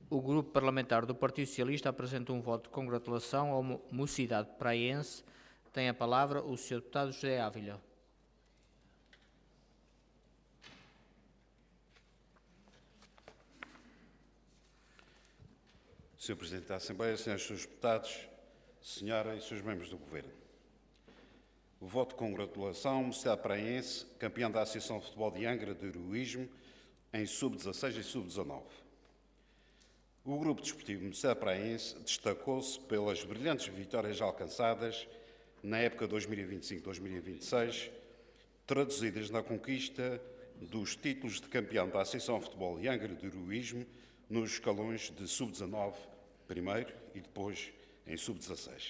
O Grupo Parlamentar do Partido Socialista apresenta um voto de congratulação ao Mocidade Praense. Tem a palavra o Sr. Deputado José Ávila. Sr. Presidente da Assembleia, Srs. e Srs. Deputados, Senhora e Srs. Membros do Governo. O voto de congratulação, Mocidade Praense, campeão da Associação de Futebol de Angra de Heroísmo em Sub-16 e Sub-19. O Grupo Desportivo Mocidade Praense destacou-se pelas brilhantes vitórias alcançadas na época 2025-2026, traduzidas na conquista dos títulos de campeão da Associação de Futebol de Angra de Heroísmo nos escalões de Sub-19 primeiro e depois em Sub-16.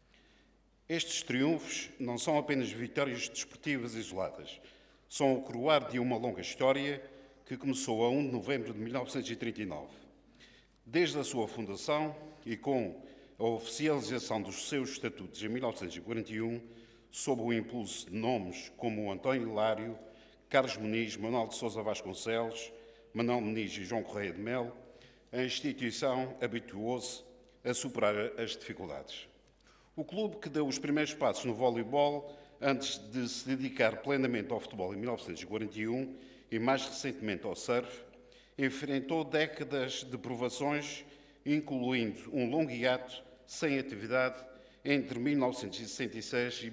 Estes triunfos não são apenas vitórias desportivas isoladas, são o coroar de uma longa história que começou a 1 de novembro de 1939. Desde a sua fundação e com a oficialização dos seus estatutos em 1941, sob o impulso de nomes como António Hilário, Carlos Muniz, Manuel de Sousa Vasconcelos, Manuel Muniz e João Correia de Melo, a instituição habituou-se a superar as dificuldades. O clube que deu os primeiros passos no voleibol antes de se dedicar plenamente ao futebol em 1941 e mais recentemente ao surf, enfrentou décadas de provações, incluindo um longo hiato sem atividade entre 1966 e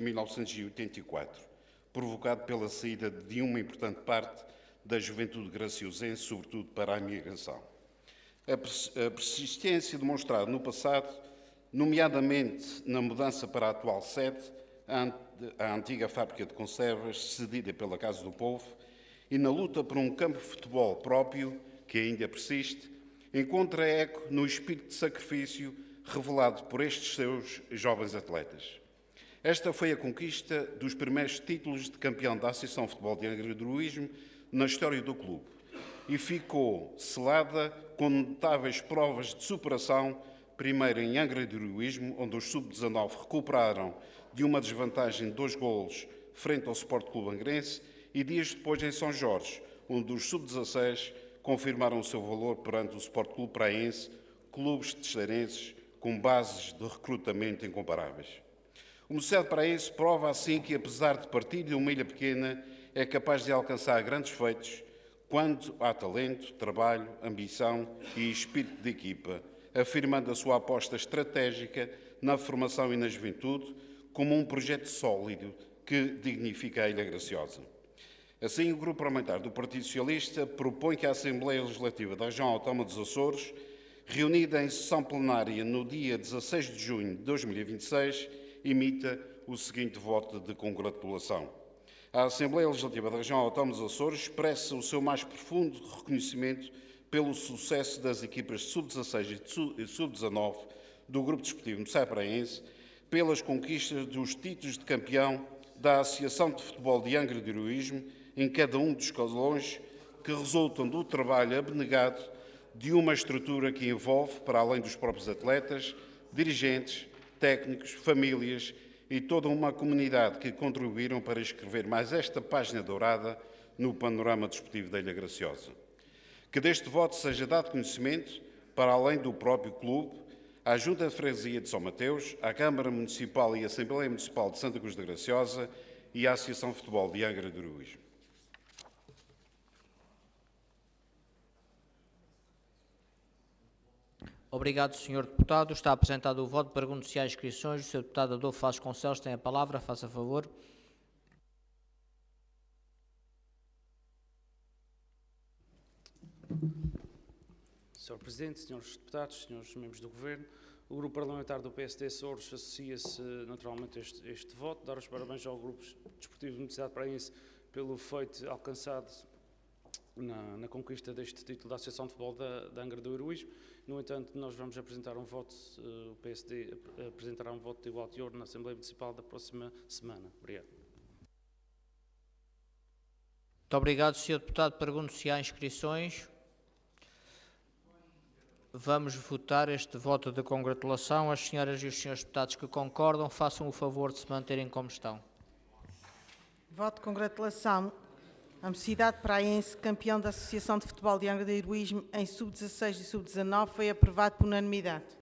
1984, provocado pela saída de uma importante parte da juventude graciosense, sobretudo para a imigração. A persistência demonstrada no passado, nomeadamente na mudança para a atual sede, a antiga fábrica de conservas cedida pela Casa do Povo, e na luta por um campo de futebol próprio, que ainda persiste, encontra eco no espírito de sacrifício revelado por estes seus jovens atletas. Esta foi a conquista dos primeiros títulos de campeão da Associação de Futebol de Angra do Heroísmo na história do clube e ficou selada com notáveis provas de superação, primeiro em Angra do Heroísmo, onde os Sub-19 recuperaram de uma desvantagem de 2 golos frente ao Sport Clube Angrense e dias depois em São Jorge, onde os Sub-16 confirmaram o seu valor perante o Sport Clube Praense, clubes terceirenses com bases de recrutamento incomparáveis. O Mocidade Praense prova assim que, apesar de partir de uma ilha pequena, é capaz de alcançar grandes feitos quando há talento, trabalho, ambição e espírito de equipa, afirmando a sua aposta estratégica na formação e na juventude como um projeto sólido que dignifica a Ilha Graciosa. Assim, o Grupo Parlamentar do Partido Socialista propõe que a Assembleia Legislativa da Região Autónoma dos Açores, reunida em sessão plenária no dia 16 de junho de 2026, emita o seguinte voto de congratulação. A Assembleia Legislativa da Região Autónoma dos Açores expressa o seu mais profundo reconhecimento pelo sucesso das equipas de Sub-16 e Sub-19 do Grupo Desportivo Mocidade Praense, pelas conquistas dos títulos de campeão da Associação de Futebol de Angra de Heroísmo em cada um dos escalões que resultam do trabalho abnegado de uma estrutura que envolve, para além dos próprios atletas, dirigentes, técnicos, famílias e toda uma comunidade que contribuíram para escrever mais esta página dourada no panorama desportivo da Ilha Graciosa. Que deste voto seja dado conhecimento, para além do próprio clube, à Junta de Freguesia de São Mateus, à Câmara Municipal e Assembleia Municipal de Santa Cruz da Graciosa e à Associação de Futebol de Angra do Heroísmo. Obrigado, Sr. Deputado. Está apresentado o voto. Pergunto se há inscrições. O Sr. Deputado Adolfo Vasconcelos tem a palavra. Faça favor. Sr. Presidente, Srs. Deputados, Srs. Membros do Governo, o Grupo Parlamentar do PSD Açores associa-se naturalmente a este voto, dar os parabéns ao Grupo Desportivo de Mocidade Praense pelo feito alcançado na conquista deste título da Associação de Futebol da Angra do Heroísmo. No entanto, nós vamos apresentar um voto, o PSD apresentará um voto de igual teor na Assembleia Municipal da próxima semana. Obrigado. Muito obrigado, Sr. Deputado. Pergunto se há inscrições. Vamos votar este voto de congratulação. As senhoras e os senhores deputados que concordam, façam o favor de se manterem como estão. Voto de congratulação A Mocidade Praense, campeão da Associação de Futebol de Angra do Heroísmo em sub-16 e sub-19, foi aprovado por unanimidade.